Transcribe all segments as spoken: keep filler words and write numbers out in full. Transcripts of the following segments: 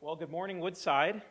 Well, good morning, Woodside.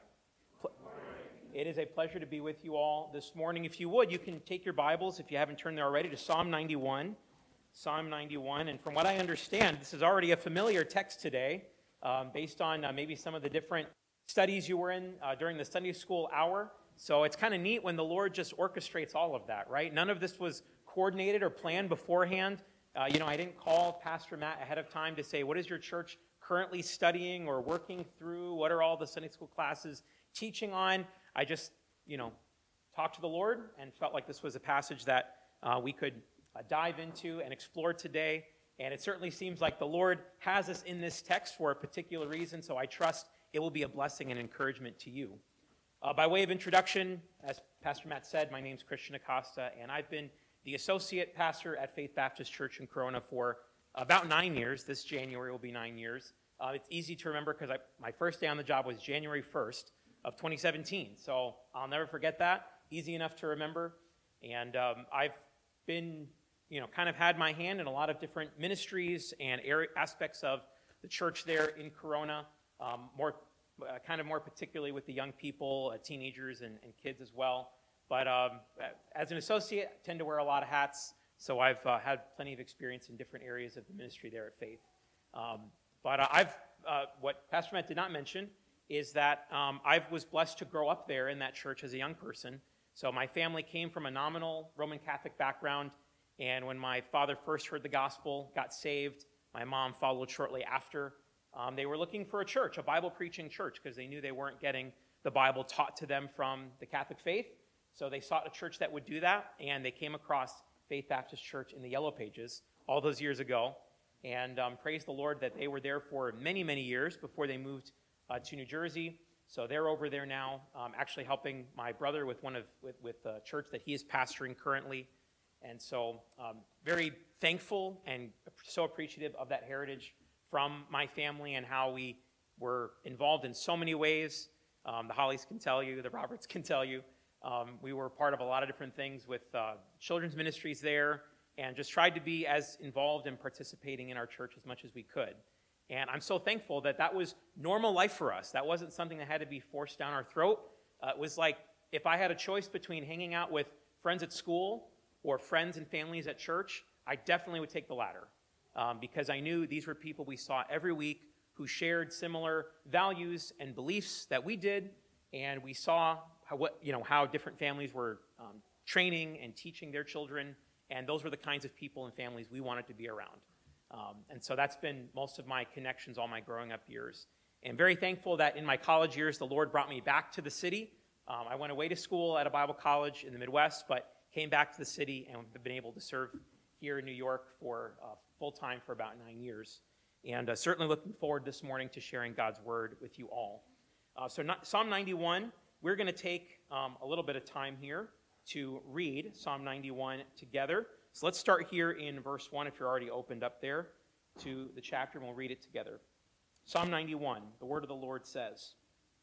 It is a pleasure to be with you all this morning. If you would, you can take your Bibles, if you haven't turned there already, to Psalm ninety-one. Psalm ninety-one, and from what I understand, this is already a familiar text today, um, based on uh, maybe some of the different studies you were in uh, during the Sunday school hour. So it's kind of neat when the Lord just orchestrates all of that, right? None of this was coordinated or planned beforehand. Uh, you know, I didn't call Pastor Matt ahead of time to say, what is your church currently studying or working through? What are all the Sunday school classes teaching on? I just, you know, talked to the Lord and felt like this was a passage that uh, we could uh, dive into and explore today. And it certainly seems like the Lord has us in this text for a particular reason, so I trust it will be a blessing and encouragement to you. Uh, by way of introduction, as Pastor Matt said, my name's Christian Acosta, and I've been the associate pastor at Faith Baptist Church in Corona for about nine years. This January will be nine years. Uh, it's easy to remember because my first day on the job was January first of twenty seventeen. So I'll never forget that. Easy enough to remember. And um, I've been, you know, kind of had my hand in a lot of different ministries and area, aspects of the church there in Corona, um, more uh, kind of more particularly with the young people, uh, teenagers and, and kids as well. But um, as an associate, I tend to wear a lot of hats. So I've uh, had plenty of experience in different areas of the ministry there at Faith. Um, but uh, I've, uh, what Pastor Matt did not mention is that um, I was blessed to grow up there in that church as a young person. So my family came from a nominal Roman Catholic background, and when my father first heard the gospel, got saved, my mom followed shortly after. Um, they were looking for a church, a Bible-preaching church, because they knew they weren't getting the Bible taught to them from the Catholic faith. So they sought a church that would do that, and they came across Faith Baptist Church in the Yellow Pages all those years ago. And um, praise the Lord that they were there for many, many years before they moved uh, to New Jersey. So they're over there now, um, actually helping my brother with one of with, with the church that he is pastoring currently. And so um, very thankful and so appreciative of that heritage from my family and how we were involved in so many ways. Um, the Hollies can tell you, the Roberts can tell you. Um, we were part of a lot of different things with uh, children's ministries there, and just tried to be as involved and participating in our church as much as we could. And I'm so thankful that that was normal life for us. That wasn't something that had to be forced down our throat. Uh, it was like if I had a choice between hanging out with friends at school or friends and families at church, I definitely would take the latter, um, because I knew these were people we saw every week who shared similar values and beliefs that we did, and we saw how, what, you know, how different families were um, training and teaching their children, and those were the kinds of people and families we wanted to be around. Um, and so that's been most of my connections all my growing up years. And very thankful that in my college years, the Lord brought me back to the city. Um, I went away to school at a Bible college in the Midwest, but came back to the city and have been able to serve here in New York for uh, full-time for about nine years. And uh, certainly looking forward this morning to sharing God's word with you all. Uh, so not, Psalm ninety-one, we're going to take um, a little bit of time here to read Psalm ninety-one together. So let's start here in verse one, if you're already opened up there to the chapter, and we'll read it together. Psalm ninety-one, the word of the Lord says,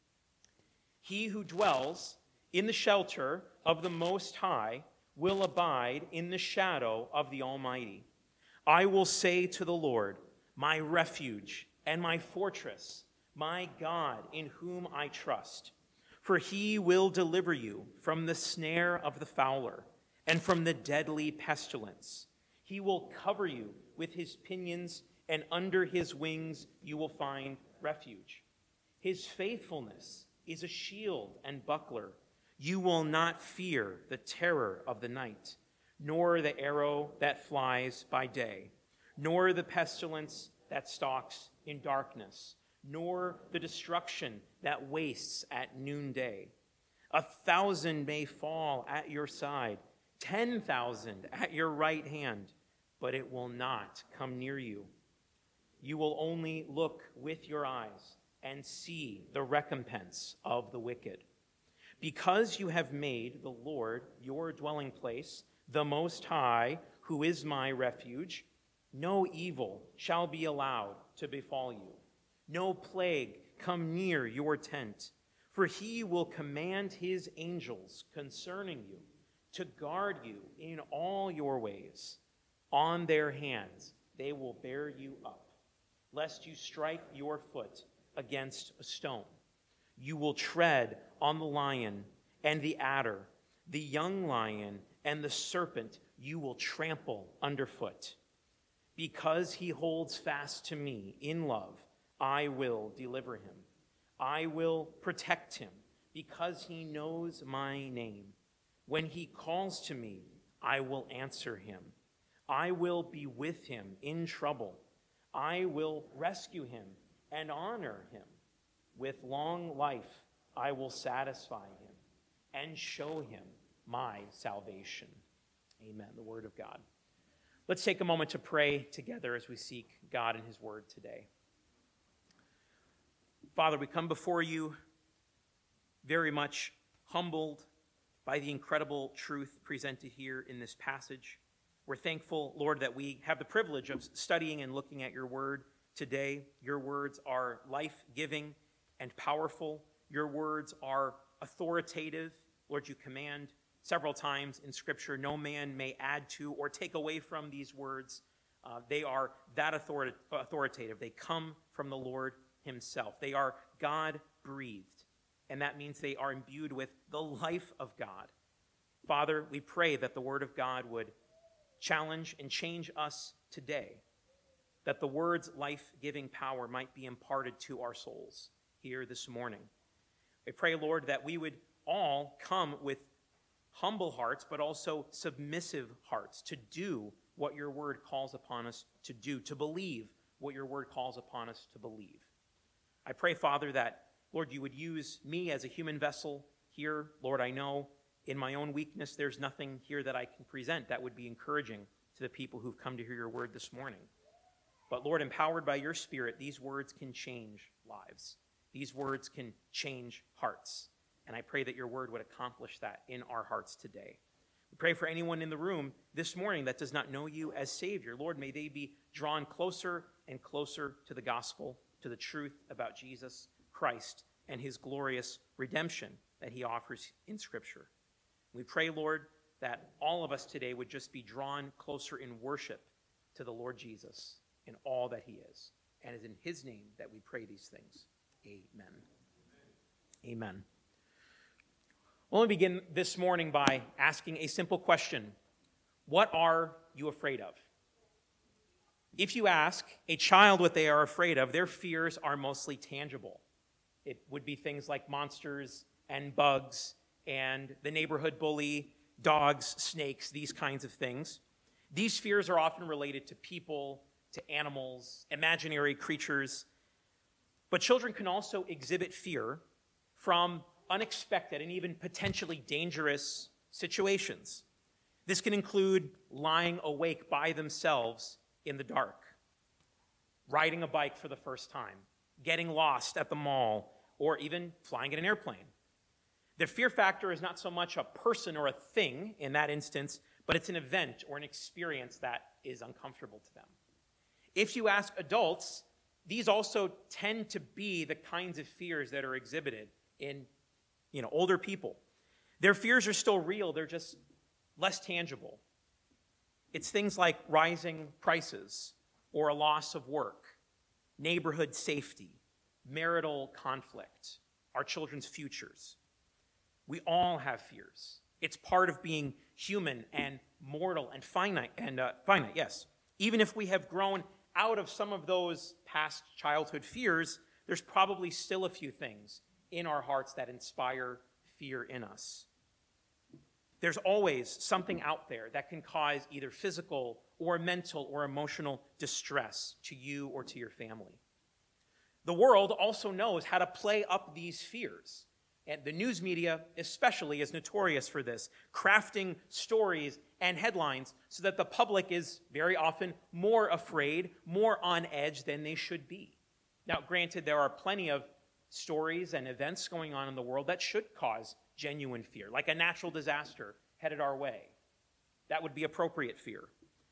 "He who dwells in the shelter of the Most High will abide in the shadow of the Almighty. I will say to the Lord, my refuge and my fortress, my God in whom I trust. For he will deliver you from the snare of the fowler and from the deadly pestilence. He will cover you with his pinions, and under his wings you will find refuge. His faithfulness is a shield and buckler. You will not fear the terror of the night, nor the arrow that flies by day, nor the pestilence that stalks in darkness, nor the destruction that wastes at noonday. A thousand may fall at your side, ten thousand at your right hand, but it will not come near you. You will only look with your eyes and see the recompense of the wicked. Because you have made the Lord your dwelling place, the Most High, who is my refuge, no evil shall be allowed to befall you. No plague come near your tent, for he will command his angels concerning you to guard you in all your ways. On their hands they will bear you up, lest you strike your foot against a stone. You will tread on the lion and the adder, the young lion and the serpent you will trample underfoot. Because he holds fast to me in love, I will deliver him. I will protect him because he knows my name. When he calls to me, I will answer him. I will be with him in trouble. I will rescue him and honor him. With long life, I will satisfy him and show him my salvation. Amen. The word of God. Let's take a moment to pray together as we seek God and his word today. Father, we come before you very much humbled by the incredible truth presented here in this passage. We're thankful, Lord, that we have the privilege of studying and looking at your word today. Your words are life-giving and powerful. Your words are authoritative. Lord, you command several times in Scripture, no man may add to or take away from these words. Uh, they are that authorita- authoritative. They come from the Lord himself. They are God-breathed, and that means they are imbued with the life of God. Father, we pray that the word of God would challenge and change us today, that the word's life-giving power might be imparted to our souls here this morning. We pray, Lord, that we would all come with humble hearts, but also submissive hearts to do what your word calls upon us to do, to believe what your word calls upon us to believe. I pray, Father, that, Lord, you would use me as a human vessel here. Lord, I know in my own weakness there's nothing here that I can present that would be encouraging to the people who've come to hear your word this morning. But, Lord, empowered by your Spirit, these words can change lives. These words can change hearts. And I pray that your word would accomplish that in our hearts today. We pray for anyone in the room this morning that does not know you as Savior. Lord, may they be drawn closer and closer to the gospel, to the truth about Jesus Christ and his glorious redemption that he offers in Scripture. We pray, Lord, that all of us today would just be drawn closer in worship to the Lord Jesus in all that he is. And it is in his name that we pray these things. Amen. Amen. Amen. Well, let me begin this morning by asking a simple question. What are you afraid of? If you ask a child what they are afraid of, their fears are mostly tangible. It would be things like monsters and bugs and the neighborhood bully, dogs, snakes, these kinds of things. These fears are often related to people, to animals, imaginary creatures. But children can also exhibit fear from unexpected and even potentially dangerous situations. This can include lying awake by themselves in the dark, riding a bike for the first time, getting lost at the mall, or even flying in an airplane. The fear factor is not so much a person or a thing in that instance, but it's an event or an experience that is uncomfortable to them. If you ask adults, these also tend to be the kinds of fears that are exhibited in you know, older people. Their fears are still real, they're just less tangible. It's things like rising prices or a loss of work, neighborhood safety, marital conflict, our children's futures. We all have fears. It's part of being human and mortal and finite, and uh, finite, yes. Even if we have grown out of some of those past childhood fears, there's probably still a few things in our hearts that inspire fear in us. There's always something out there that can cause either physical or mental or emotional distress to you or to your family. The world also knows how to play up these fears. And the news media especially is notorious for this, crafting stories and headlines so that the public is very often more afraid, more on edge than they should be. Now, granted, there are plenty of stories and events going on in the world that should cause genuine fear, like a natural disaster headed our way. That would be appropriate fear.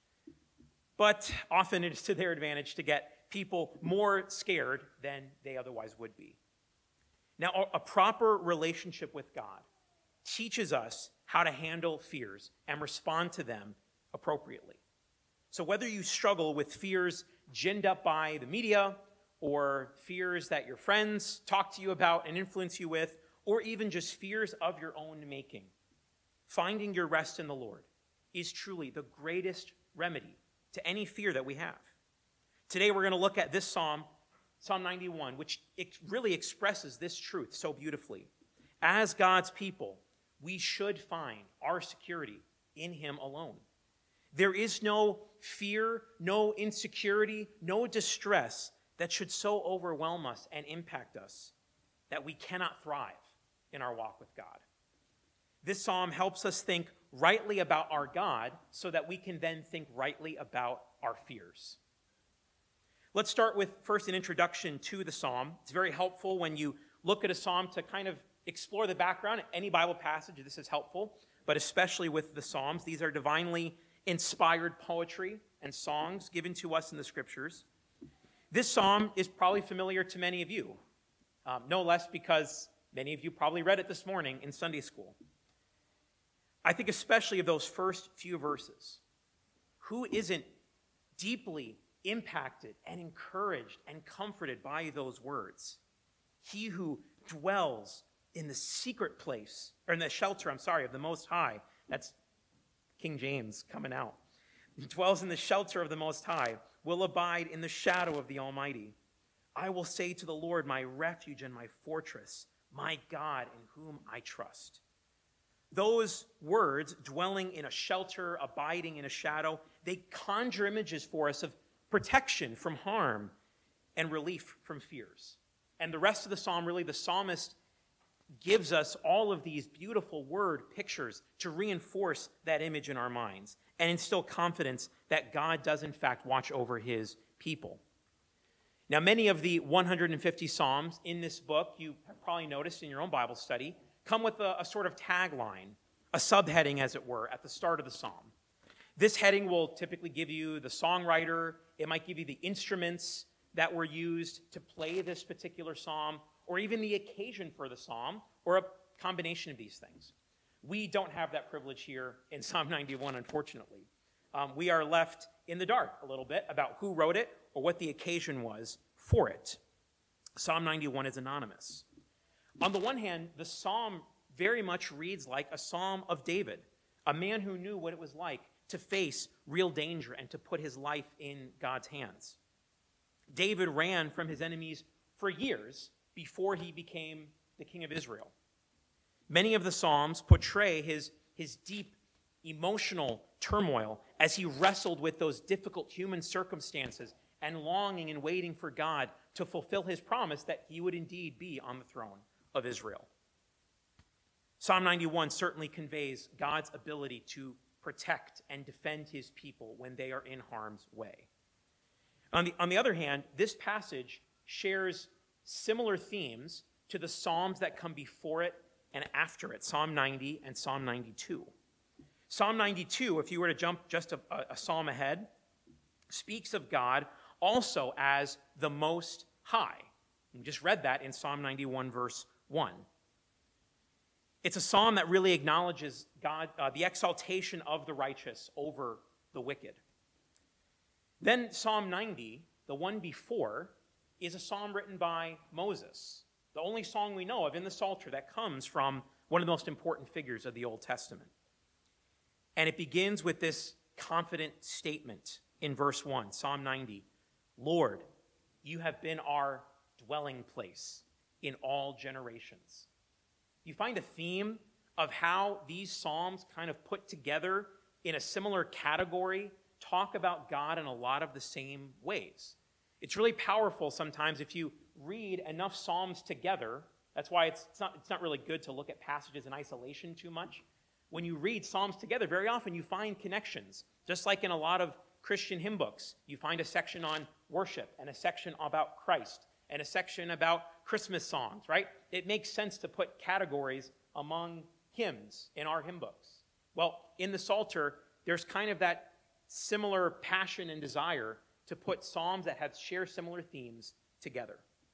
But often it is to their advantage to get people more scared than they otherwise would be. Now, a proper relationship with God teaches us how to handle fears and respond to them appropriately. So whether you struggle with fears ginned up by the media or fears that your friends talk to you about and influence you with, or even just fears of your own making, finding your rest in the Lord is truly the greatest remedy to any fear that we have. Today we're going to look at this psalm, Psalm ninety-one, which it really expresses this truth so beautifully. As God's people, we should find our security in him alone. There is no fear, no insecurity, no distress that should so overwhelm us and impact us that we cannot thrive in our walk with God. This psalm helps us think rightly about our God so that we can then think rightly about our fears. Let's start with first an introduction to the psalm. It's very helpful when you look at a psalm to kind of explore the background. Any Bible passage, this is helpful, but especially with the psalms. These are divinely inspired poetry and songs given to us in the scriptures. This psalm is probably familiar to many of you, um, no less because many of you probably read it this morning in Sunday school. I think especially of those first few verses. Who isn't deeply impacted and encouraged and comforted by those words? He who dwells in the secret place, or in the shelter, I'm sorry, of the Most High. That's King James coming out. He dwells in the shelter of the Most High, will abide in the shadow of the Almighty. I will say to the Lord, my refuge and my fortress, my God in whom I trust. Those words, dwelling in a shelter, abiding in a shadow, they conjure images for us of protection from harm and relief from fears. And the rest of the psalm, really, the psalmist gives us all of these beautiful word pictures to reinforce that image in our minds and instill confidence that God does, in fact, watch over his people. Now, many of the one hundred fifty psalms in this book, you have probably noticed in your own Bible study, come with a, a sort of tagline, a subheading, as it were, at the start of the psalm. This heading will typically give you the songwriter. It might give you the instruments that were used to play this particular psalm, or even the occasion for the psalm, or a combination of these things. We don't have that privilege here in Psalm ninety-one, unfortunately. Um, we are left in the dark a little bit about who wrote it or what the occasion was for it. Psalm ninety-one is anonymous. On the one hand, the psalm very much reads like a psalm of David, a man who knew what it was like to face real danger and to put his life in God's hands. David ran from his enemies for years before he became the king of Israel. Many of the psalms portray his, his deep emotional turmoil as he wrestled with those difficult human circumstances and longing and waiting for God to fulfill his promise that he would indeed be on the throne of Israel. Psalm ninety-one certainly conveys God's ability to protect and defend his people when they are in harm's way. On the, on the other hand, this passage shares similar themes to the psalms that come before it and after it, Psalm ninety and Psalm ninety-two. Psalm ninety-two, if you were to jump just a, a psalm ahead, speaks of God also as the Most High. We just read that in Psalm ninety-one, verse one. It's a psalm that really acknowledges God, uh, the exaltation of the righteous over the wicked. Then Psalm ninety, the one before, is a psalm written by Moses, the only song we know of in the Psalter that comes from one of the most important figures of the Old Testament. And it begins with this confident statement in verse one, Psalm ninety, Lord, you have been our dwelling place in all generations. You find a theme of how these psalms kind of put together in a similar category talk about God in a lot of the same ways. It's really powerful sometimes if you read enough psalms together. That's why it's, it's, not, it's not really good to look at passages in isolation too much. When you read psalms together, very often you find connections. Just like in a lot of Christian hymn books, you find a section on worship and a section about Christ and a section about Christmas songs, right? It makes sense to put categories among hymns in our hymn books. Well, in the Psalter, there's kind of that similar passion and desire to put psalms that have share similar themes together.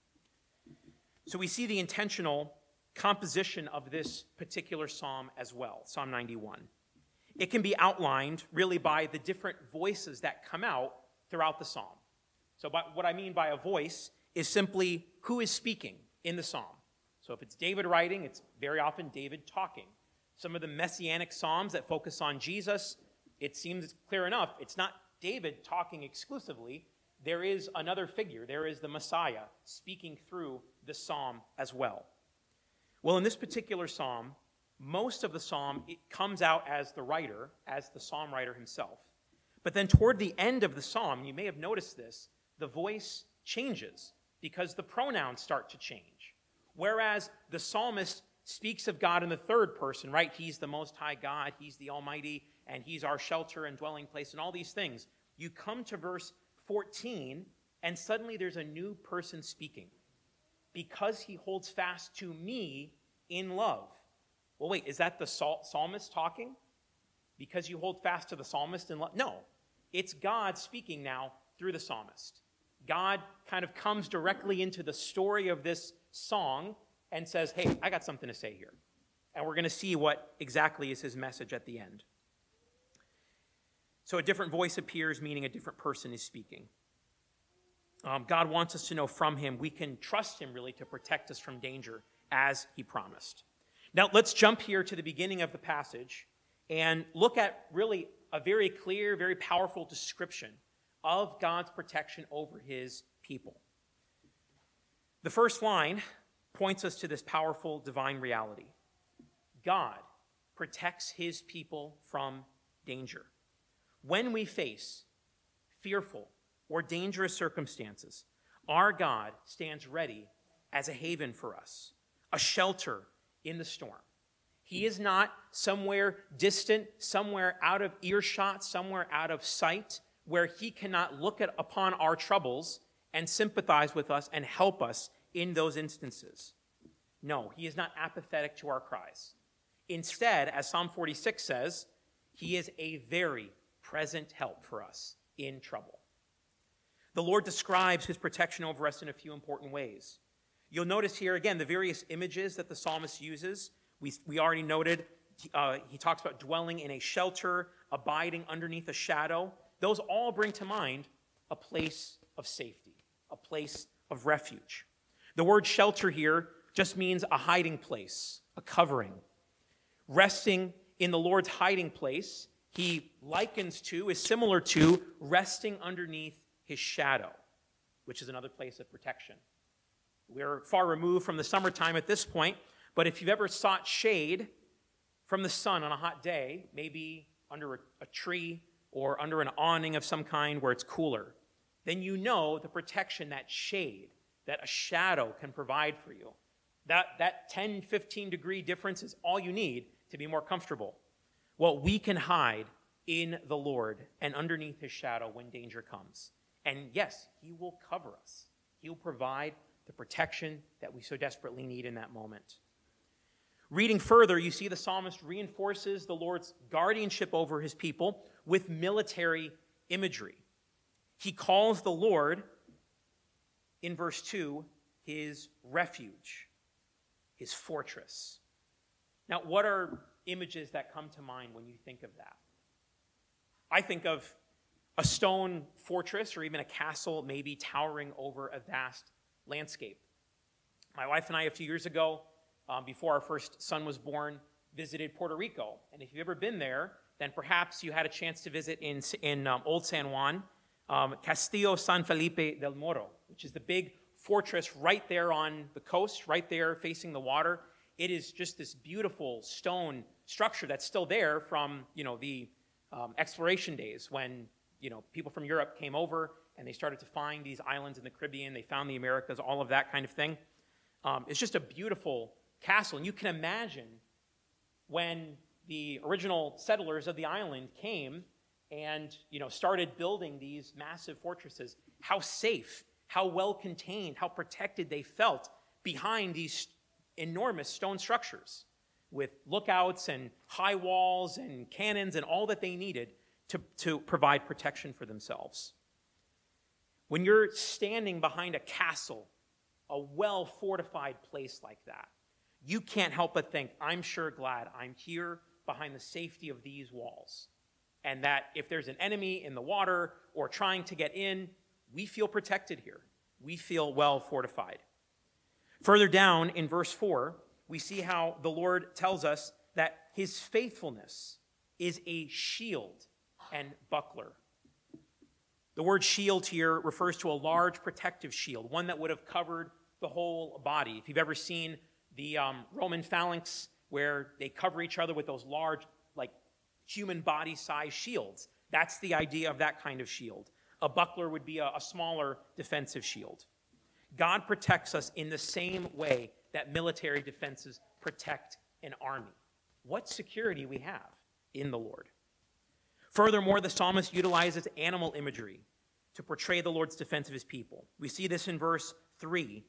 So we see the intentional composition of this particular psalm as well, Psalm ninety-one. It can be outlined really by the different voices that come out throughout the psalm. So by, what I mean by a voice is simply who is speaking in the psalm. So if it's David writing, it's very often David talking. Some of the messianic psalms that focus on Jesus, it seems clear enough. It's not David talking exclusively. There is another figure. There is the Messiah speaking through the psalm as well. Well, in this particular psalm, most of the psalm, it comes out as the writer, as the psalm writer himself. But then toward the end of the psalm, you may have noticed this, the voice changes because the pronouns start to change. Whereas the psalmist speaks of God in the third person, right? He's the Most High God, He's the Almighty, and He's our shelter and dwelling place and all these things. You come to verse fourteen, and suddenly there's a new person speaking. Because He holds fast to me in love. Well, wait, is that the psalmist talking? Because you hold fast to the psalmist in love? No, it's God speaking now through the psalmist. God kind of comes directly into the story of this song and says, hey, I got something to say here. And we're going to see what exactly is his message at the end. So a different voice appears, meaning a different person is speaking. Um, God wants us to know from him we can trust him really to protect us from danger as he promised. Now let's jump here to the beginning of the passage and look at really a very clear, very powerful description of God's protection over his people. The first line points us to this powerful divine reality. God protects his people from danger. When we face fearful or dangerous circumstances, our God stands ready as a haven for us, a shelter in the storm. He is not somewhere distant, somewhere out of earshot, somewhere out of sight, where he cannot look at, upon our troubles and sympathize with us and help us in those instances. No, he is not apathetic to our cries. Instead, as Psalm forty-six says, he is a very present help for us in trouble. The Lord describes his protection over us in a few important ways. You'll notice here, again, the various images that the psalmist uses. We, we already noted, uh, he talks about dwelling in a shelter, abiding underneath a shadow. Those all bring to mind a place of safety, a place of refuge. The word shelter here just means a hiding place, a covering. Resting in the Lord's hiding place, he likens to, is similar to, resting underneath his shadow, which is another place of protection. We're far removed from the summertime at this point, but if you've ever sought shade from the sun on a hot day, maybe under a, a tree or under an awning of some kind where it's cooler, then you know the protection, that shade, that a shadow can provide for you. That, that ten, fifteen degree difference is all you need to be more comfortable. Well, we can hide in the Lord and underneath his shadow when danger comes. And yes, he will cover us. He will provide the protection that we so desperately need in that moment. Reading further, you see the psalmist reinforces the Lord's guardianship over his people with military imagery. He calls the Lord, in verse two, his refuge, his fortress. Now, what are images that come to mind when you think of that? I think of a stone fortress or even a castle maybe towering over a vast landscape. My wife and I, a few years ago, um, before our first son was born, visited Puerto Rico. And if you've ever been there, then perhaps you had a chance to visit in, in um, Old San Juan, um, Castillo San Felipe del Morro, which is the big fortress right there on the coast, right there facing the water. It is just this beautiful stone structure that's still there from, you know, the um, exploration days when, you know, people from Europe came over and they started to find these islands in the Caribbean. They found the Americas, all of that kind of thing. Um, it's just a beautiful castle. And you can imagine when the original settlers of the island came and, you know, started building these massive fortresses, how safe, how well contained, how protected they felt behind these enormous stone structures with lookouts and high walls and cannons and all that they needed to, to provide protection for themselves. When you're standing behind a castle, a well-fortified place like that, you can't help but think, I'm sure glad I'm here behind the safety of these walls. And that if there's an enemy in the water or trying to get in, we feel protected here. We feel well fortified. Further down in verse four, we see how the Lord tells us that his faithfulness is a shield and buckler. The word shield here refers to a large protective shield, one that would have covered the whole body. If you've ever seen the um, Roman phalanx, where they cover each other with those large, like human body-sized shields, that's the idea of that kind of shield. A buckler would be a, a smaller defensive shield. God protects us in the same way that military defenses protect an army. What security we have in the Lord. Furthermore, the psalmist utilizes animal imagery to portray the Lord's defense of his people. We see this in verse three.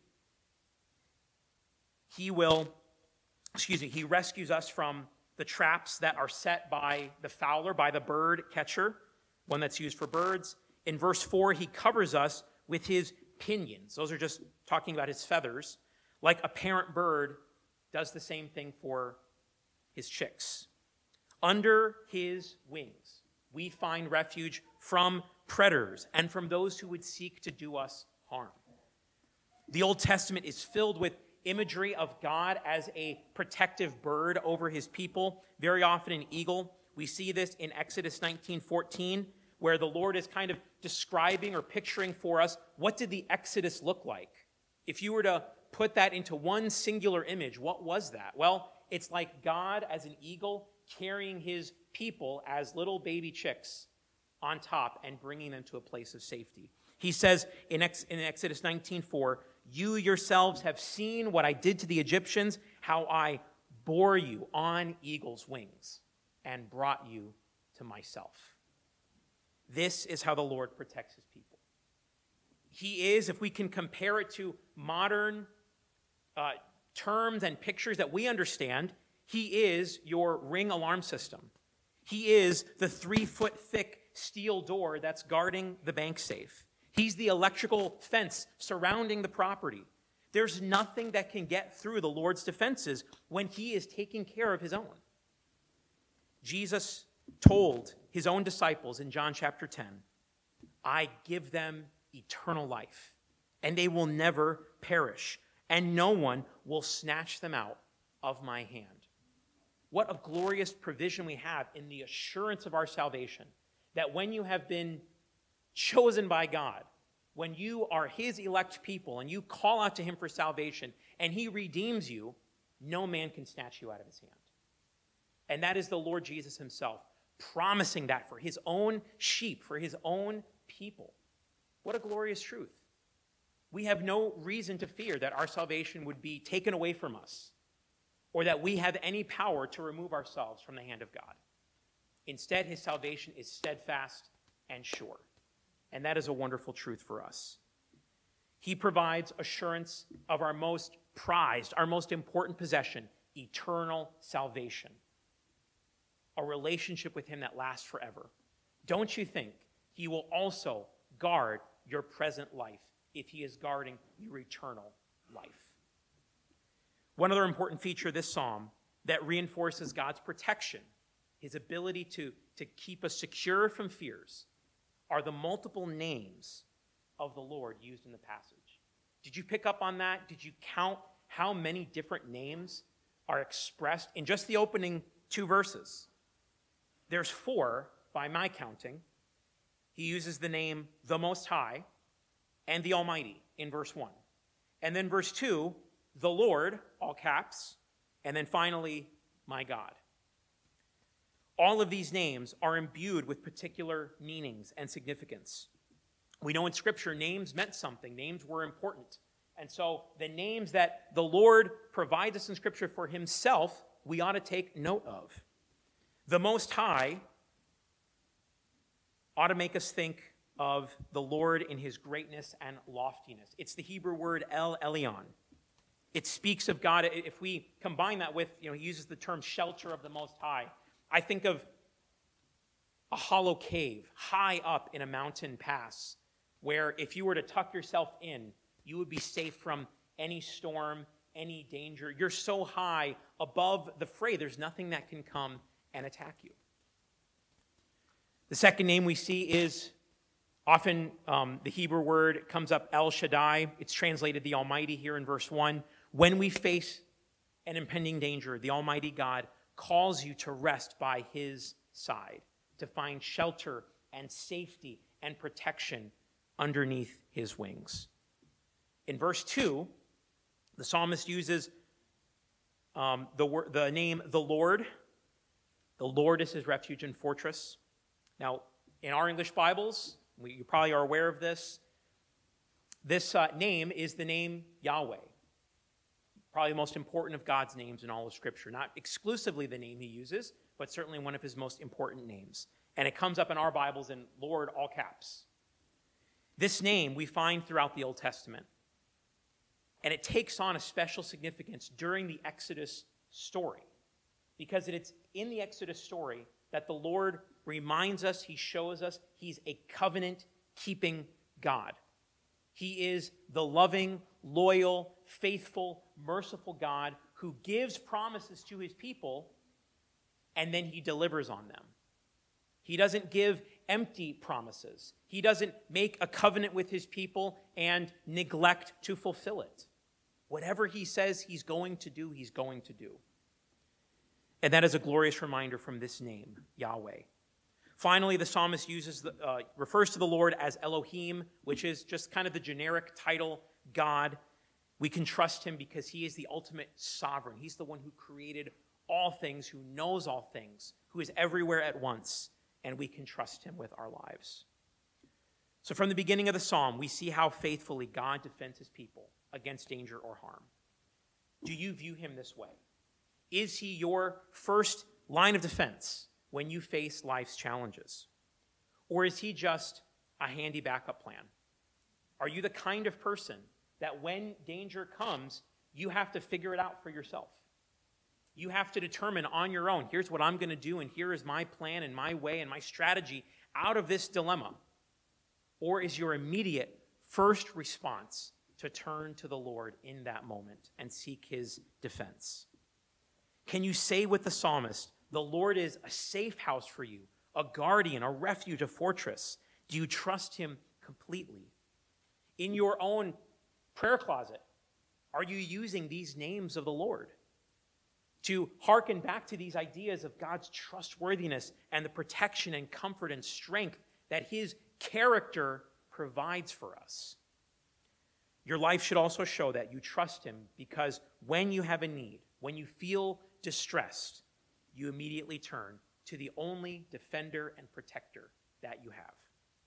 He will, excuse me, he rescues us from the traps that are set by the fowler, by the bird catcher, one that's used for birds. In verse four, he covers us with his pinions. Those are just talking about his feathers. Like a parent bird does the same thing for his chicks. Under his wings, we find refuge from predators and from those who would seek to do us harm. The Old Testament is filled with imagery of God as a protective bird over his people, very often an eagle. We see this in Exodus nineteen fourteen, where the Lord is kind of describing or picturing for us, what did the Exodus look like? If you were to put that into one singular image, what was that? Well, it's like God as an eagle carrying his people as little baby chicks on top and bringing them to a place of safety. He says in, Ex- in Exodus nineteen four, you yourselves have seen what I did to the Egyptians, how I bore you on eagle's wings and brought you to myself. This is how the Lord protects his people. He is, if we can compare it to modern uh, terms and pictures that we understand, he is your ring alarm system. He is the three-foot thick steel door that's guarding the bank safe. He's the electrical fence surrounding the property. There's nothing that can get through the Lord's defenses when he is taking care of his own. Jesus told his own disciples in John chapter ten, I give them eternal life, and they will never perish, and no one will snatch them out of my hand. What a glorious provision we have in the assurance of our salvation, that when you have been chosen by God, when you are his elect people and you call out to him for salvation and he redeems you, no man can snatch you out of his hand. And that is the Lord Jesus himself promising that for his own sheep, for his own people. What a glorious truth. We have no reason to fear that our salvation would be taken away from us or that we have any power to remove ourselves from the hand of God. Instead, his salvation is steadfast and sure. And that is a wonderful truth for us. He provides assurance of our most prized, our most important possession, eternal salvation. A relationship with him that lasts forever. Don't you think he will also guard your present life if he is guarding your eternal life? One other important feature of this psalm that reinforces God's protection, his ability to, to keep us secure from fears, are the multiple names of the Lord used in the passage. Did you pick up on that? Did you count how many different names are expressed in just the opening two verses? There's four, by my counting. He uses the name the Most High and the Almighty in verse one. And then verse two, the Lord, all caps, and then finally, my God. All of these names are imbued with particular meanings and significance. We know in Scripture names meant something. Names were important. And so the names that the Lord provides us in Scripture for himself, we ought to take note of. The Most High ought to make us think of the Lord in his greatness and loftiness. It's the Hebrew word El Elyon. It speaks of God. If we combine that with, you know, he uses the term shelter of the Most High. I think of a hollow cave high up in a mountain pass where if you were to tuck yourself in, you would be safe from any storm, any danger. You're so high above the fray, there's nothing that can come and attack you. The second name we see is Often um, the Hebrew word comes up El Shaddai. It's translated the Almighty here in verse one. When we face an impending danger, the Almighty God calls you to rest by his side, to find shelter and safety and protection underneath his wings. In verse two, the psalmist uses um, the, word, the name the Lord. The Lord is his refuge and fortress. Now, in our English Bibles, we, you probably are aware of this, this uh, name is the name Yahweh. Probably the most important of God's names in all of Scripture. Not exclusively the name he uses, but certainly one of his most important names. And it comes up in our Bibles in Lord, all caps. This name we find throughout the Old Testament. And it takes on a special significance during the Exodus story. Because it's in the Exodus story that the Lord reminds us, he shows us, he's a covenant-keeping God. He is the loving, loyal, faithful, merciful God who gives promises to his people, and then he delivers on them. He doesn't give empty promises. He doesn't make a covenant with his people and neglect to fulfill it. Whatever he says he's going to do, he's going to do. And that is a glorious reminder from this name, Yahweh. Finally, the psalmist uses the, uh, refers to the Lord as Elohim, which is just kind of the generic title, God. We can trust him because he is the ultimate sovereign. He's the one who created all things, who knows all things, who is everywhere at once, and we can trust him with our lives. So from the beginning of the psalm, we see how faithfully God defends his people against danger or harm. Do you view him this way? Is he your first line of defense when you face life's challenges? Or is he just a handy backup plan? Are you the kind of person that when danger comes, you have to figure it out for yourself? You have to determine on your own, here's what I'm going to do, and here is my plan and my way and my strategy out of this dilemma. Or is your immediate first response to turn to the Lord in that moment and seek his defense? Can you say with the psalmist, the Lord is a safe house for you, a guardian, a refuge, a fortress? Do you trust him completely? In your own prayer closet, are you using these names of the Lord to hearken back to these ideas of God's trustworthiness and the protection and comfort and strength that his character provides for us? Your life should also show that you trust him, because when you have a need, when you feel distressed, you immediately turn to the only defender and protector that you have.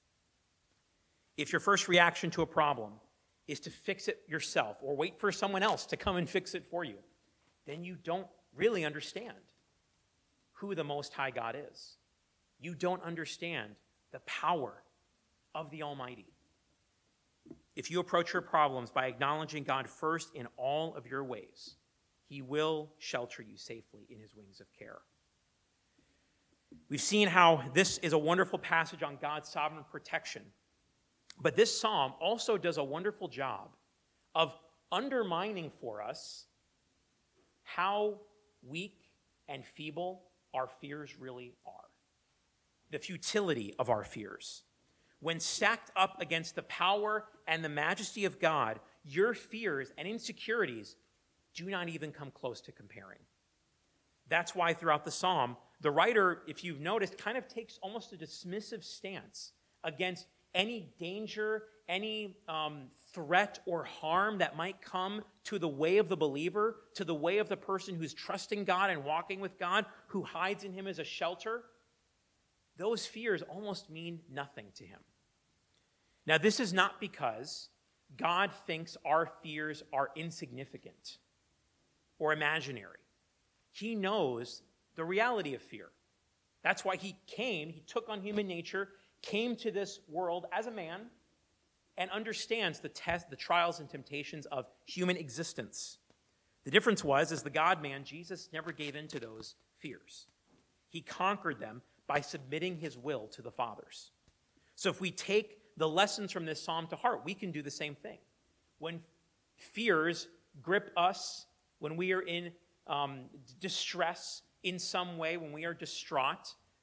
If your first reaction to a problem is to fix it yourself or wait for someone else to come and fix it for you, then you don't really understand who the Most High God is. You don't understand the power of the Almighty. If you approach your problems by acknowledging God first in all of your ways, he will shelter you safely in his wings of care. We've seen how this is a wonderful passage on God's sovereign protection. But this psalm also does a wonderful job of undermining for us how weak and feeble our fears really are. The futility of our fears. When stacked up against the power and the majesty of God, your fears and insecurities do not even come close to comparing. That's why throughout the psalm, the writer, if you've noticed, kind of takes almost a dismissive stance against any danger, any um, threat or harm that might come to the way of the believer, to the way of the person who's trusting God and walking with God, who hides in him as a shelter. Those fears almost mean nothing to him. Now, this is not because God thinks our fears are insignificant or imaginary. He knows the reality of fear. That's why he came, he took on human nature, came to this world as a man, and understands the test, the trials and temptations of human existence. The difference was, as the God-man, Jesus never gave in to those fears. He conquered them by submitting his will to the Father's. So if we take the lessons from this psalm to heart, we can do the same thing. When fears grip us, when we are in um, distress in some way, when we are distraught,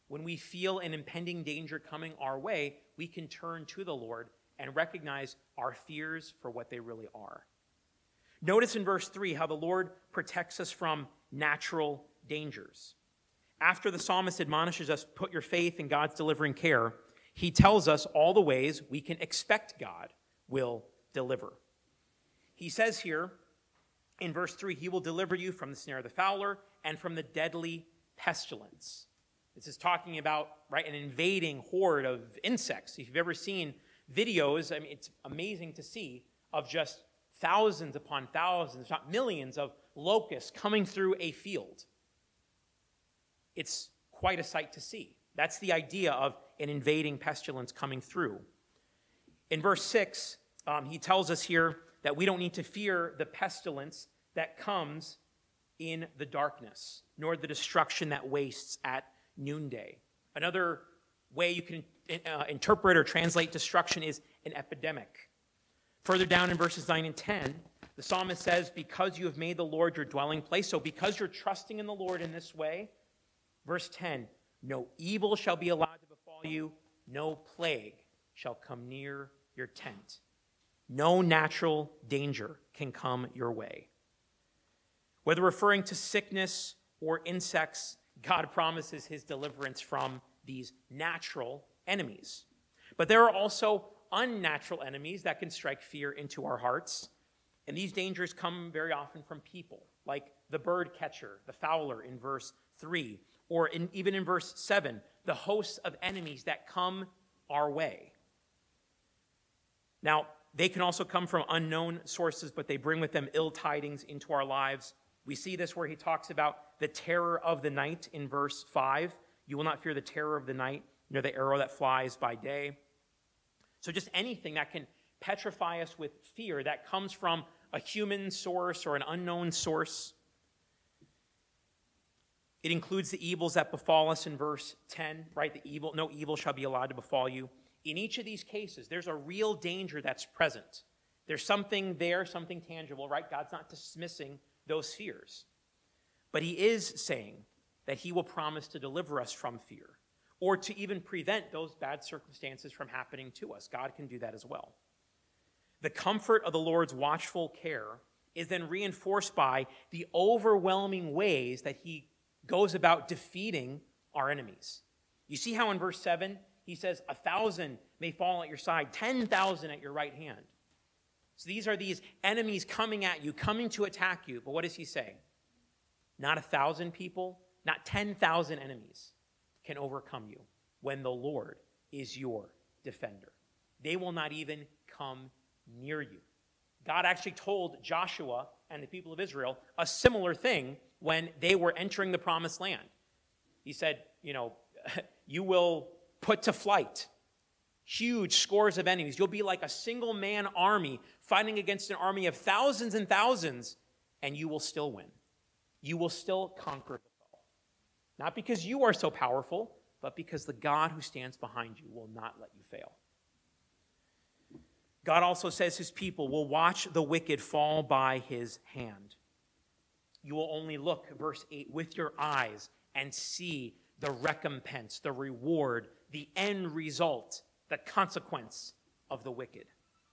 When we feel an impending danger coming our way, we can turn to the Lord and recognize our fears for what they really are. Notice in verse three how the Lord protects us from natural dangers. After the psalmist admonishes us, put your faith in God's delivering care, he tells us all the ways we can expect God will deliver. He says here in verse three, he will deliver you from the snare of the fowler and from the deadly pestilence. This is talking about, right, an invading horde of insects. If you've ever seen videos, I mean, it's amazing to see of just thousands upon thousands, if not millions, of locusts coming through a field. It's quite a sight to see. That's the idea of an invading pestilence coming through. In verse six, um, he tells us here that we don't need to fear the pestilence that comes in the darkness, nor the destruction that wastes at noonday. Another way you can uh, interpret or translate destruction is an epidemic. Further down in verses nine and ten, the psalmist says, because you have made the Lord your dwelling place, so because you're trusting in the Lord in this way, verse ten, no evil shall be allowed to befall you, no plague shall come near your tent. No natural danger can come your way. Whether referring to sickness or insects, God promises his deliverance from these natural enemies. But there are also unnatural enemies that can strike fear into our hearts. And these dangers come very often from people, like the bird catcher, the fowler in verse three, or in, even in verse seven, the hosts of enemies that come our way. Now, they can also come from unknown sources, but they bring with them ill tidings into our lives. We see this where he talks about the terror of the night in verse five. You will not fear the terror of the night, nor the arrow that flies by day. So just anything that can petrify us with fear that comes from a human source or an unknown source. It includes the evils that befall us in verse ten, right? The evil, no evil shall be allowed to befall you. In each of these cases, there's a real danger that's present. There's something there, something tangible, right? God's not dismissing those fears. But he is saying that he will promise to deliver us from fear or to even prevent those bad circumstances from happening to us. God can do that as well. The comfort of the Lord's watchful care is then reinforced by the overwhelming ways that he goes about defeating our enemies. You see how in verse seven, he says, a thousand may fall at your side, ten thousand at your right hand. So these are these enemies coming at you, coming to attack you. But what does he say? Not a thousand people, not ten thousand enemies can overcome you when the Lord is your defender. They will not even come near you. God actually told Joshua and the people of Israel a similar thing when they were entering the promised land. He said, you know, you will put to flight huge scores of enemies. You'll be like a single man army fighting against an army of thousands and thousands, and you will still win. You will still conquer the foe. Not because you are so powerful, but because the God who stands behind you will not let you fail. God also says his people will watch the wicked fall by his hand. You will only look, verse eight, with your eyes and see the recompense, the reward, the end result, the consequence of the wicked.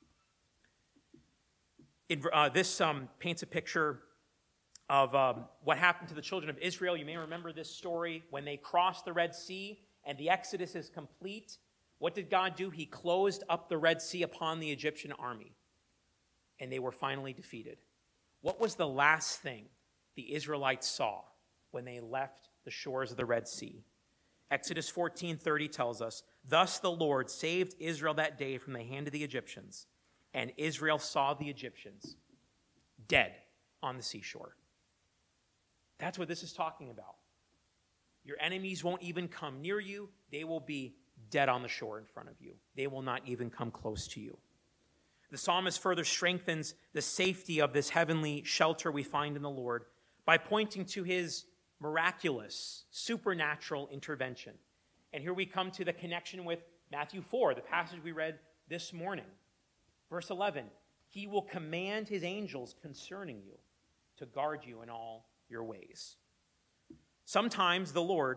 It, uh, this um, paints a picture of um, what happened to the children of Israel. You may remember this story when they crossed the Red Sea and the Exodus is complete. What did God do? He closed up the Red Sea upon the Egyptian army, and they were finally defeated. What was the last thing the Israelites saw when they left the shores of the Red Sea? Exodus fourteen thirty tells us, thus the Lord saved Israel that day from the hand of the Egyptians, and Israel saw the Egyptians dead on the seashore. That's what this is talking about. Your enemies won't even come near you. They will be dead on the shore in front of you. They will not even come close to you. The psalmist further strengthens the safety of this heavenly shelter we find in the Lord by pointing to his miraculous, supernatural intervention. And here we come to the connection with Matthew four, the passage we read this morning. Verse eleven, he will command his angels concerning you to guard you in all your ways. Sometimes the Lord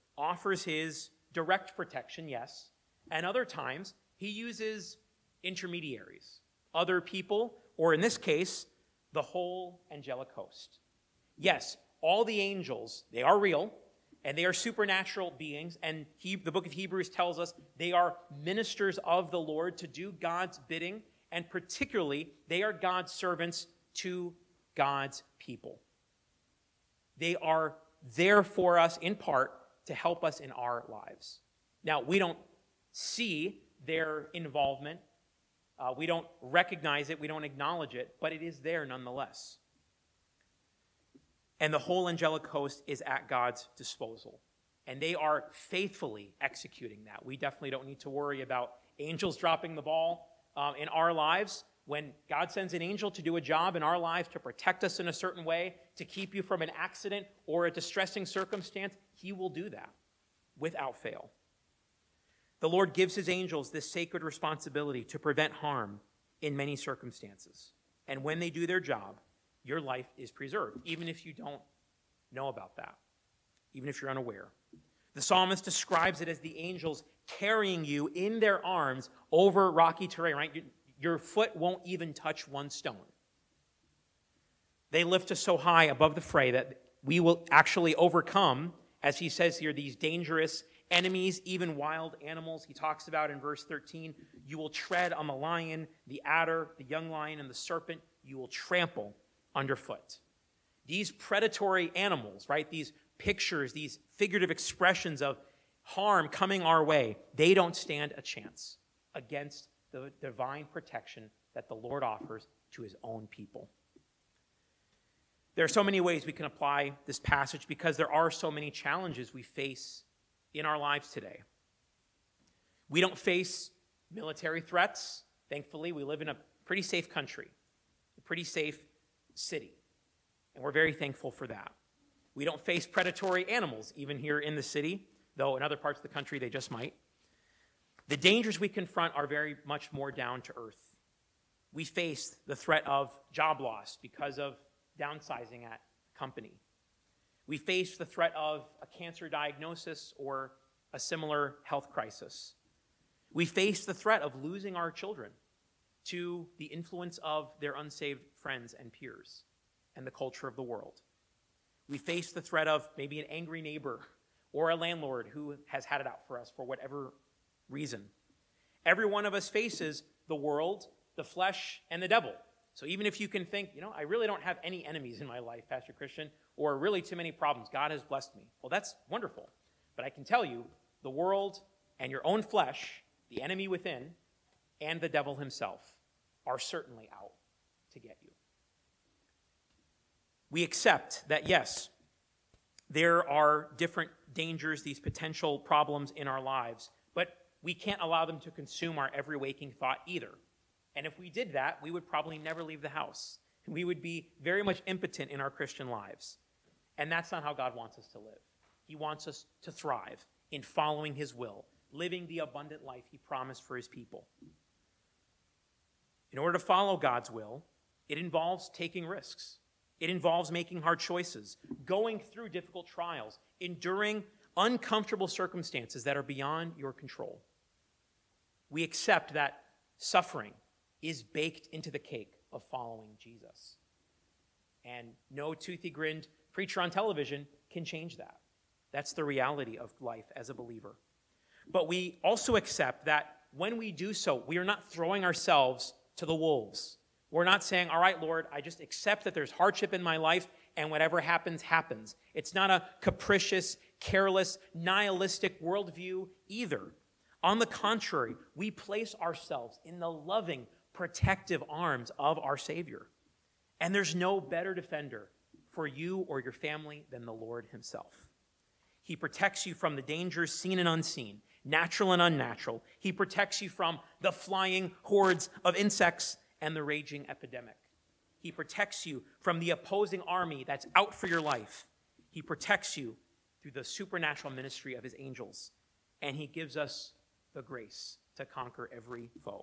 offers his direct protection, yes, and other times he uses intermediaries, other people, or in this case, the whole angelic host. Yes, all the angels, they are real, and they are supernatural beings, and he, the book of Hebrews tells us they are ministers of the Lord to do God's bidding, and particularly, they are God's servants to God's people. They are there for us, in part, to help us in our lives. Now, we don't see their involvement. Uh, we don't recognize it. We don't acknowledge it, but it is there nonetheless. And the whole angelic host is at God's disposal. And they are faithfully executing that. We definitely don't need to worry about angels dropping the ball um, in our lives. When God sends an angel to do a job in our lives to protect us in a certain way, to keep you from an accident or a distressing circumstance, he will do that without fail. The Lord gives his angels this sacred responsibility to prevent harm in many circumstances. And when they do their job, your life is preserved, even if you don't know about that, even if you're unaware. The psalmist describes it as the angels carrying you in their arms over rocky terrain, right? Your foot won't even touch one stone. They lift us so high above the fray that we will actually overcome, as he says here, these dangerous enemies, even wild animals. He talks about in verse thirteen, you will tread on the lion, the adder, the young lion, and the serpent. You will trample underfoot. These predatory animals, right? These pictures, these figurative expressions of harm coming our way, they don't stand a chance against the divine protection that the Lord offers to his own people. There are so many ways we can apply this passage because there are so many challenges we face in our lives today. We don't face military threats. Thankfully, we live in a pretty safe country, a pretty safe city, and we're very thankful for that. We don't face predatory animals, even here in the city, though in other parts of the country they just might. The dangers we confront are very much more down to earth. We face the threat of job loss because of downsizing at company. We face the threat of a cancer diagnosis or a similar health crisis. We face the threat of losing our children to the influence of their unsaved friends and peers and the culture of the world. We face the threat of maybe an angry neighbor or a landlord who has had it out for us for whatever reason. Every one of us faces the world, the flesh, and the devil. So even if you can think, you know, I really don't have any enemies in my life, Pastor Christian, or really too many problems, God has blessed me. Well, that's wonderful. But I can tell you, the world and your own flesh, the enemy within, and the devil himself are certainly out to get you. We accept that, yes, there are different dangers, these potential problems in our lives, but we can't allow them to consume our every waking thought either. And if we did that, we would probably never leave the house. We would be very much impotent in our Christian lives. And that's not how God wants us to live. He wants us to thrive in following his will, living the abundant life he promised for his people. In order to follow God's will, it involves taking risks. It involves making hard choices, going through difficult trials, enduring uncomfortable circumstances that are beyond your control. We accept that suffering is baked into the cake of following Jesus. And no toothy-grinned preacher on television can change that. That's the reality of life as a believer. But we also accept that when we do so, we are not throwing ourselves to the wolves. We're not saying, all right, Lord, I just accept that there's hardship in my life and whatever happens, happens. It's not a capricious, careless, nihilistic worldview either. On the contrary, we place ourselves in the loving, protective arms of our Savior. And there's no better defender for you or your family than the Lord himself. He protects you from the dangers seen and unseen, natural and unnatural. He protects you from the flying hordes of insects and the raging epidemic. He protects you from the opposing army that's out for your life. He protects you through the supernatural ministry of his angels. And he gives us the grace to conquer every foe.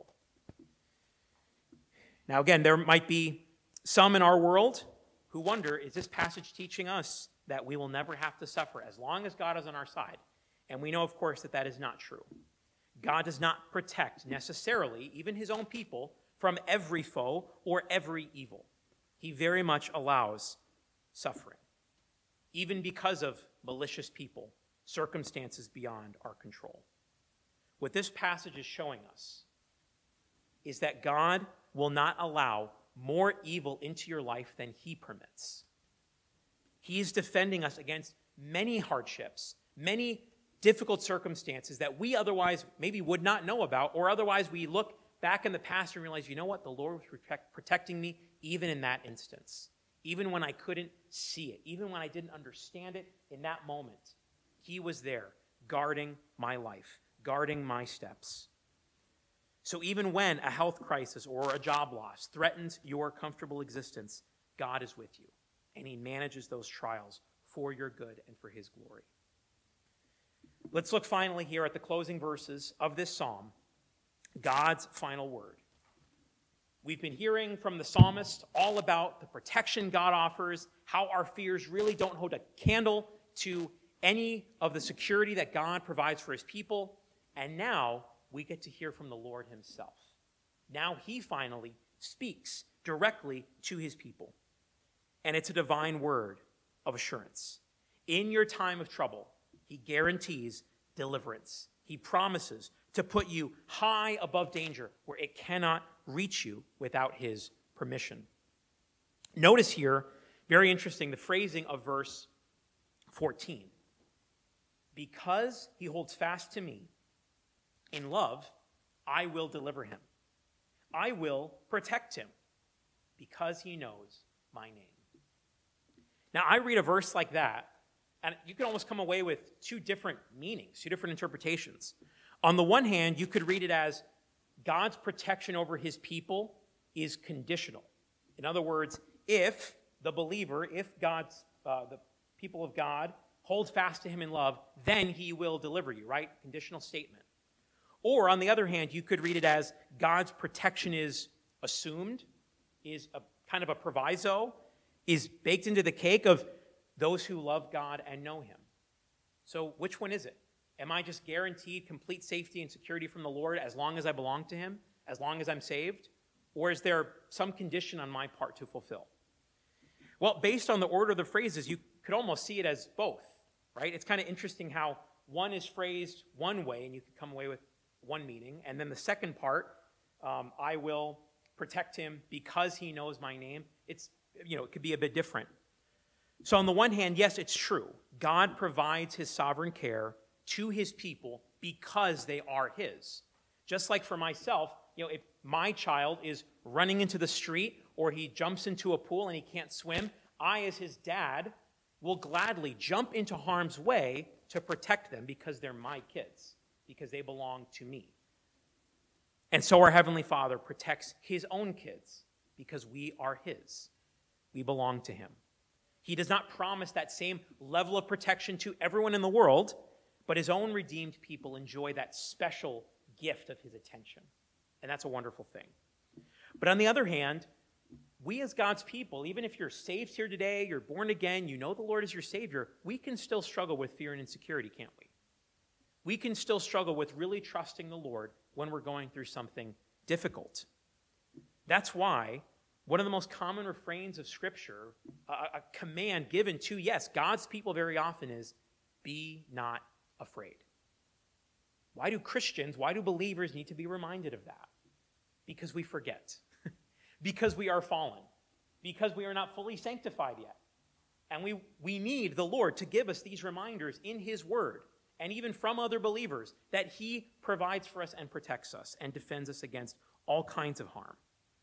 Now again, there might be some in our world who wonder, is this passage teaching us that we will never have to suffer as long as God is on our side? And we know, of course, that that is not true. God does not protect necessarily even his own people from every foe or every evil. He very much allows suffering, even because of malicious people, circumstances beyond our control. What this passage is showing us is that God will not allow more evil into your life than he permits. He is defending us against many hardships, many difficult circumstances that we otherwise maybe would not know about, or otherwise we look back in the past and realize, you know what, the Lord was protect, protecting me even in that instance, even when I couldn't see it, even when I didn't understand it in that moment. He was there guarding my life, guarding my steps. So even when a health crisis or a job loss threatens your comfortable existence, God is with you, and he manages those trials for your good and for his glory. Let's look finally here at the closing verses of this psalm, God's final word. We've been hearing from the psalmist all about the protection God offers, how our fears really don't hold a candle to any of the security that God provides for his people. And now we get to hear from the Lord himself. Now he finally speaks directly to his people. And it's a divine word of assurance. In your time of trouble, he guarantees deliverance. He promises to put you high above danger where it cannot reach you without his permission. Notice here, very interesting, the phrasing of verse fourteen. Because he holds fast to me, in love, I will deliver him. I will protect him because he knows my name. Now, I read a verse like that, and you can almost come away with two different meanings, two different interpretations. On the one hand, you could read it as God's protection over his people is conditional. In other words, if the believer, if God's, uh, the people of God hold fast to him in love, then he will deliver you, right? Conditional statement. Or on the other hand, you could read it as God's protection is assumed, is a kind of a proviso, is baked into the cake of those who love God and know him. So which one is it? Am I just guaranteed complete safety and security from the Lord as long as I belong to him, as long as I'm saved? Or is there some condition on my part to fulfill? Well, based on the order of the phrases, you could almost see it as both, right? It's kind of interesting how one is phrased one way, and you could come away with one meaning, and then the second part, um, I will protect him because he knows my name, it's, you know, it could be a bit different. So on the one hand, yes, it's true. God provides his sovereign care to his people because they are his. Just like for myself, you know, if my child is running into the street or he jumps into a pool and he can't swim, I, as his dad, will gladly jump into harm's way to protect them because they're my kids, because they belong to me. And so our Heavenly Father protects his own kids because we are his. We belong to him. He does not promise that same level of protection to everyone in the world, but his own redeemed people enjoy that special gift of his attention. And that's a wonderful thing. But on the other hand, we as God's people, even if you're saved here today, you're born again, you know the Lord is your Savior, we can still struggle with fear and insecurity, can't we? We can still struggle with really trusting the Lord when we're going through something difficult. That's why one of the most common refrains of Scripture, a, a command given to, yes, God's people very often is, be not afraid. Why do Christians, why do believers need to be reminded of that? Because we forget. Because we are fallen. Because we are not fully sanctified yet. And we, we need the Lord to give us these reminders in his word, and even from other believers, that he provides for us and protects us and defends us against all kinds of harm.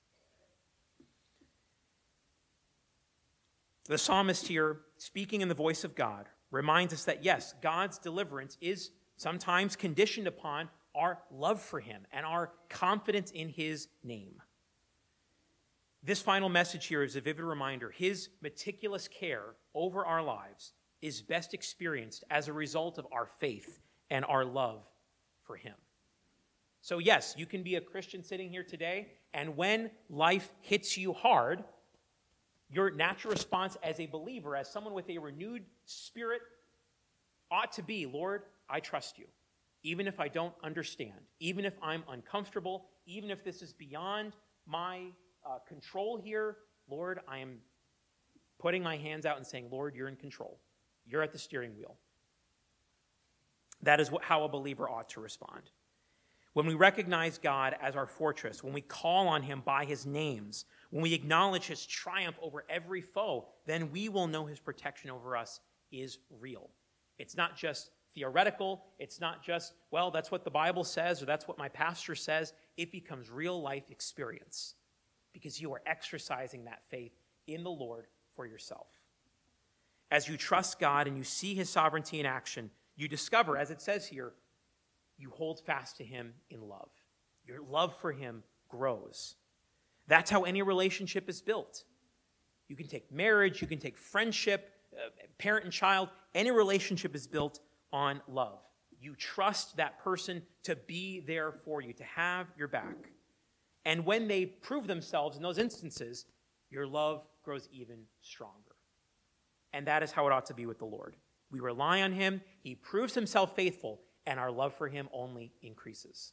The psalmist here, speaking in the voice of God, reminds us that yes, God's deliverance is sometimes conditioned upon our love for him and our confidence in his name. This final message here is a vivid reminder. His meticulous care over our lives is best experienced as a result of our faith and our love for him. So yes, you can be a Christian sitting here today, and when life hits you hard, your natural response as a believer, as someone with a renewed spirit, ought to be, Lord, I trust you. Even if I don't understand, even if I'm uncomfortable, even if this is beyond my uh, control here, Lord, I am putting my hands out and saying, Lord, you're in control. You're at the steering wheel. That is what, how a believer ought to respond. When we recognize God as our fortress, when we call on him by his names, when we acknowledge his triumph over every foe, then we will know his protection over us is real. It's not just theoretical. It's not just, well, that's what the Bible says or that's what my pastor says. It becomes real life experience because you are exercising that faith in the Lord for yourself. As you trust God and you see his sovereignty in action, you discover, as it says here, you hold fast to him in love. Your love for him grows. That's how any relationship is built. You can take marriage, you can take friendship, uh, parent and child. Any relationship is built on love. You trust that person to be there for you, to have your back. And when they prove themselves in those instances, your love grows even stronger. And that is how it ought to be with the Lord. We rely on him, he proves himself faithful, and our love for him only increases.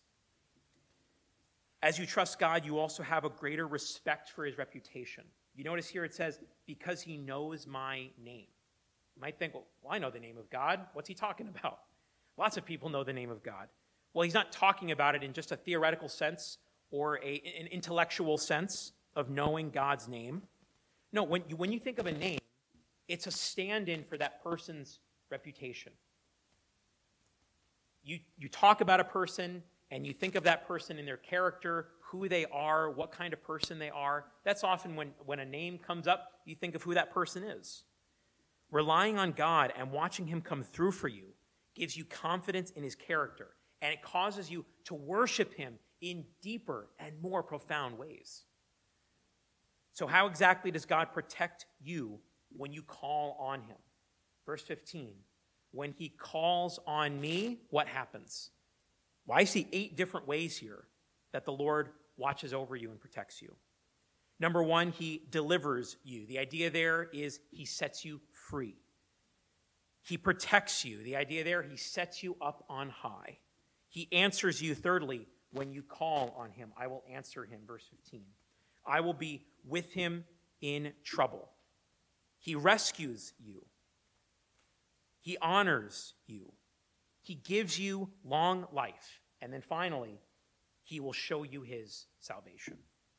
As you trust God, you also have a greater respect for his reputation. You notice here it says, because he knows my name. You might think, well, I know the name of God. What's he talking about? Lots of people know the name of God. Well, he's not talking about it in just a theoretical sense or a, an intellectual sense of knowing God's name. No, when you, when you think of a name, it's a stand-in for that person's reputation. You, you talk about a person, and you think of that person in their character, who they are, what kind of person they are. That's often when, when a name comes up, you think of who that person is. Relying on God and watching him come through for you gives you confidence in his character, and it causes you to worship him in deeper and more profound ways. So how exactly does God protect you when you call on him? Verse fifteen, when he calls on me, what happens? Well, I see eight different ways here that the Lord watches over you and protects you. Number one, he delivers you. The idea there is he sets you free. He protects you. The idea there, he sets you up on high. He answers you, thirdly, when you call on him. I will answer him, verse fifteen. I will be with him in trouble. He rescues you. He honors you. He gives you long life. And then finally, he will show you his salvation.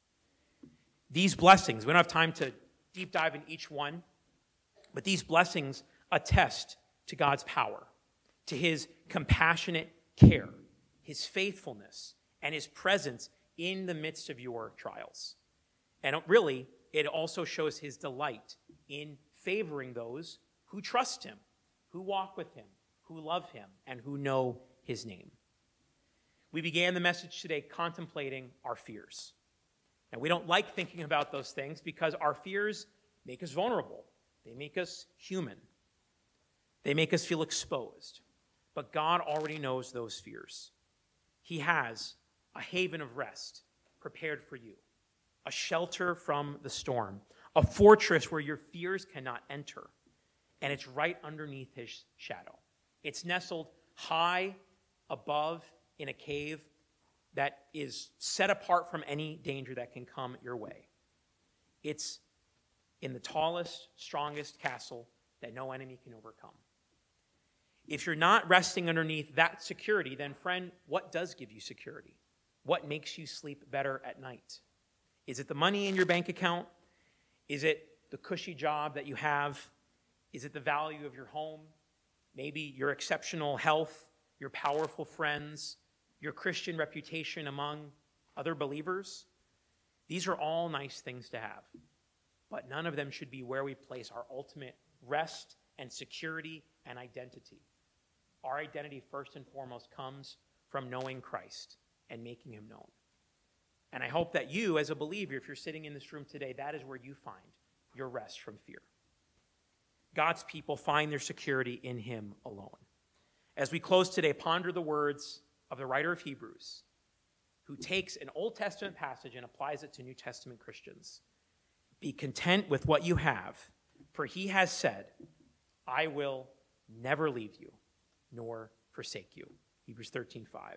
These blessings, we don't have time to deep dive in each one, but these blessings attest to God's power, to his compassionate care, his faithfulness, and his presence in the midst of your trials. And really, it also shows his delight in favoring those who trust him, who walk with him, who love him, and who know his name. We began the message today contemplating our fears. And we don't like thinking about those things because our fears make us vulnerable. They make us human. They make us feel exposed. But God already knows those fears. He has a haven of rest prepared for you, a shelter from the storm, a fortress where your fears cannot enter. And it's right underneath his shadow. It's nestled high above in a cave that is set apart from any danger that can come your way. It's in the tallest, strongest castle that no enemy can overcome. If you're not resting underneath that security, then friend, what does give you security? What makes you sleep better at night? Is it the money in your bank account? Is it the cushy job that you have? Is it the value of your home? Maybe your exceptional health, your powerful friends, your Christian reputation among other believers? These are all nice things to have, but none of them should be where we place our ultimate rest and security and identity. Our identity, first and foremost, comes from knowing Christ and making him known. And I hope that you, as a believer, if you're sitting in this room today, that is where you find your rest from fear. God's people find their security in him alone. As we close today, ponder the words of the writer of Hebrews, who takes an Old Testament passage and applies it to New Testament Christians. Be content with what you have, for he has said, I will never leave you nor forsake you. Hebrews thirteen five.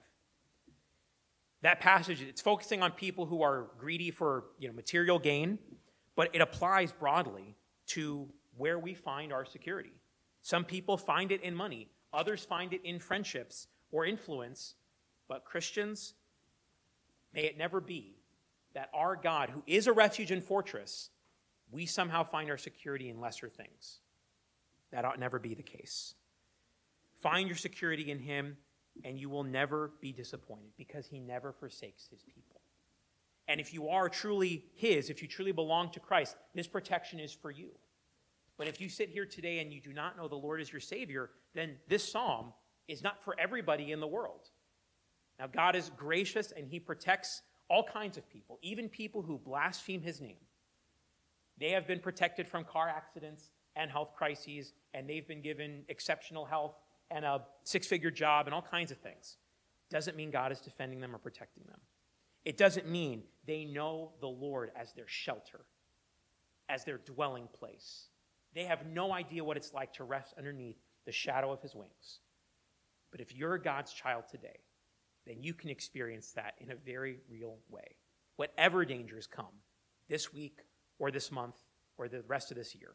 That passage, it's focusing on people who are greedy for, you know, material gain, but it applies broadly to where we find our security. Some people find it in money. Others find it in friendships or influence. But Christians, may it never be that our God, who is a refuge and fortress, we somehow find our security in lesser things. That ought never be the case. Find your security in him, and you will never be disappointed because he never forsakes his people. And if you are truly his, if you truly belong to Christ, this protection is for you. But if you sit here today and you do not know the Lord as your Savior, then this psalm is not for everybody in the world. Now, God is gracious and he protects all kinds of people, even people who blaspheme his name. They have been protected from car accidents and health crises, and they've been given exceptional health and a six-figure job and all kinds of things. Doesn't mean God is defending them or protecting them. It doesn't mean they know the Lord as their shelter, as their dwelling place. They have no idea what it's like to rest underneath the shadow of his wings. But if you're God's child today, then you can experience that in a very real way. Whatever dangers come this week or this month or the rest of this year,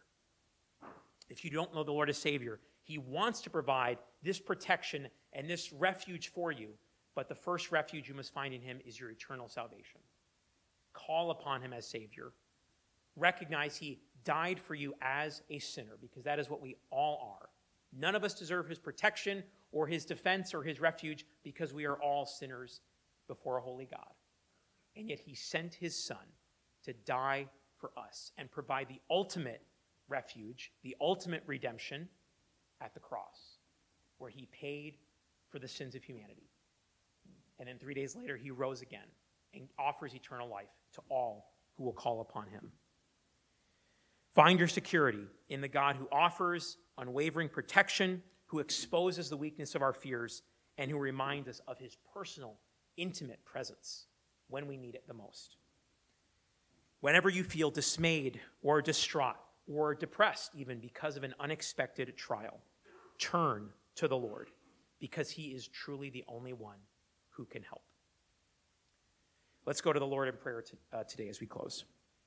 if you don't know the Lord as Savior, he wants to provide this protection and this refuge for you, but the first refuge you must find in him is your eternal salvation. Call upon him as Savior. Recognize he died for you as a sinner, because that is what we all are. None of us deserve his protection or his defense or his refuge, because we are all sinners before a holy God. And yet he sent his Son to die for us and provide the ultimate refuge, the ultimate redemption at the cross, where he paid for the sins of humanity. And then three days later, he rose again and offers eternal life to all who will call upon him. Find your security in the God who offers unwavering protection, who exposes the weakness of our fears, and who reminds us of his personal, intimate presence when we need it the most. Whenever you feel dismayed or distraught or depressed even because of an unexpected trial, turn to the Lord, because he is truly the only one who can help. Let's go to the Lord in prayer to, uh, today as we close.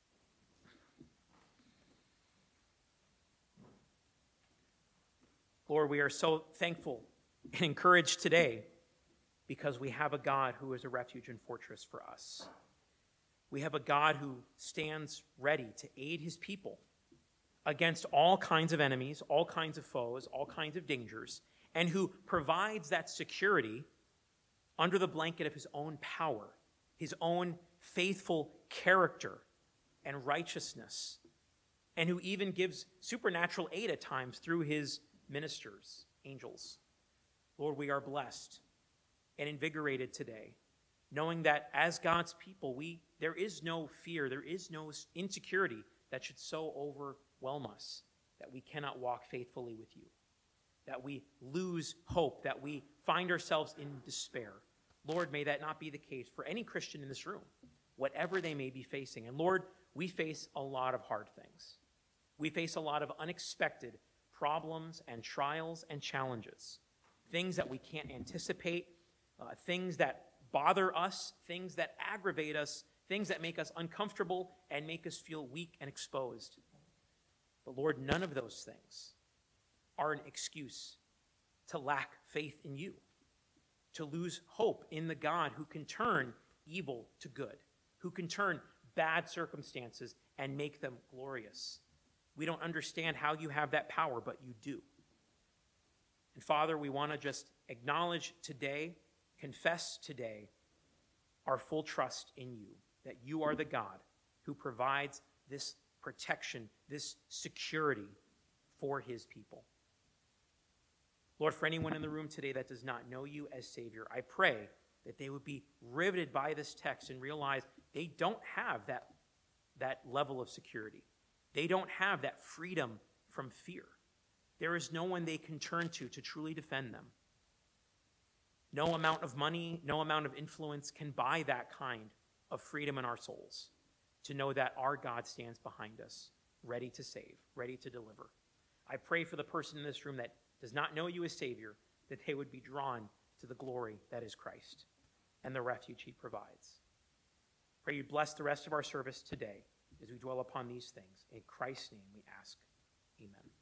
Lord, we are so thankful and encouraged today because we have a God who is a refuge and fortress for us. We have a God who stands ready to aid his people against all kinds of enemies, all kinds of foes, all kinds of dangers, and who provides that security under the blanket of his own power, his own faithful character and righteousness, and who even gives supernatural aid at times through his ministers, angels. Lord, we are blessed and invigorated today, knowing that as God's people, we there is no fear, there is no insecurity that should so overwhelm us that we cannot walk faithfully with you, that we lose hope, that we find ourselves in despair. Lord, may that not be the case for any Christian in this room, whatever they may be facing. And Lord, we face a lot of hard things. We face a lot of unexpected problems and trials and challenges, things that we can't anticipate, uh, things that bother us, things that aggravate us, things that make us uncomfortable and make us feel weak and exposed. But Lord, none of those things are an excuse to lack faith in you, to lose hope in the God who can turn evil to good, who can turn bad circumstances and make them glorious. We don't understand how you have that power, but you do. And Father, we want to just acknowledge today, confess today, our full trust in you, that you are the God who provides this protection, this security for his people. Lord, for anyone in the room today that does not know you as Savior, I pray that they would be riveted by this text and realize they don't have that, that level of security. They don't have that freedom from fear. There is no one they can turn to to truly defend them. No amount of money, no amount of influence can buy that kind of freedom in our souls, to know that our God stands behind us, ready to save, ready to deliver. I pray for the person in this room that does not know you as Savior, that they would be drawn to the glory that is Christ and the refuge he provides. Pray you bless the rest of our service today as we dwell upon these things. In Christ's name we ask. Amen.